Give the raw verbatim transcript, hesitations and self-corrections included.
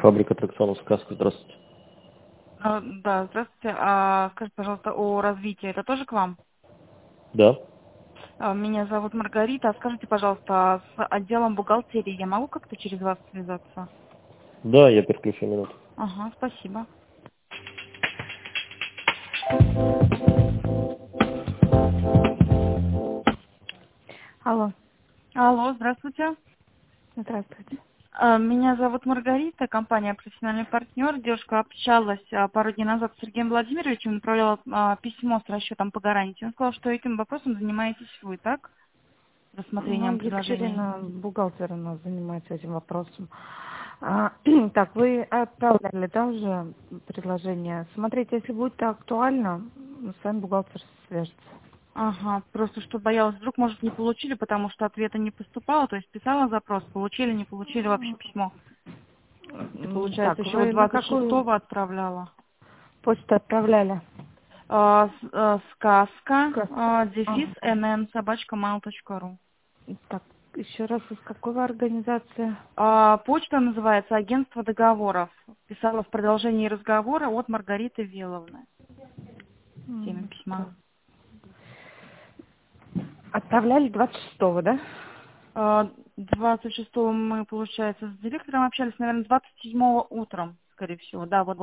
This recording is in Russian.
Фабрика аттракционов «Сказка». Здравствуйте. А, Да, здравствуйте. А, скажите, пожалуйста, о развитии. Это тоже к вам? Да? А, Меня зовут Маргарита. А скажите, пожалуйста, с отделом бухгалтерии я могу как-то через вас связаться? Да, я переключу минуту. Ага, спасибо. Алло, Алло, здравствуйте. здравствуйте. А, Меня зовут Маргарита, компания «Профессиональный партнер». Девушка общалась а, пару дней назад с Сергеем Владимировичем, направляла а, письмо с расчетом по гарантии. Он сказал, что этим вопросом занимаетесь вы, так? Ну, Рассмотрением предложений. Екатерина, бухгалтер у нас занимается этим вопросом. А, так, вы отправляли, да, уже предложение? Смотрите, если будет актуально, с вами бухгалтер свяжется. Ага, просто что боялась, вдруг, может, не получили, потому что ответа не поступало, то есть писала запрос, получили, не получили вообще письмо. И М, получается, Так, еще вот вы на двадцать какую шестого отправляла. почту отправляли? А, с- а, сказка, Как? а, дефис, Ага. нн, собачка, mail точка ру. Так, еще раз, из какой вы организации? А, почта называется «Агентство договоров». Писала в продолжении разговора от Маргариты Веловны. Теме М, письма. так. Отправляли двадцать шестого, да? А, двадцать шестого мы, получается, с директором общались, наверное, двадцать седьмого утром, скорее всего. Да, вот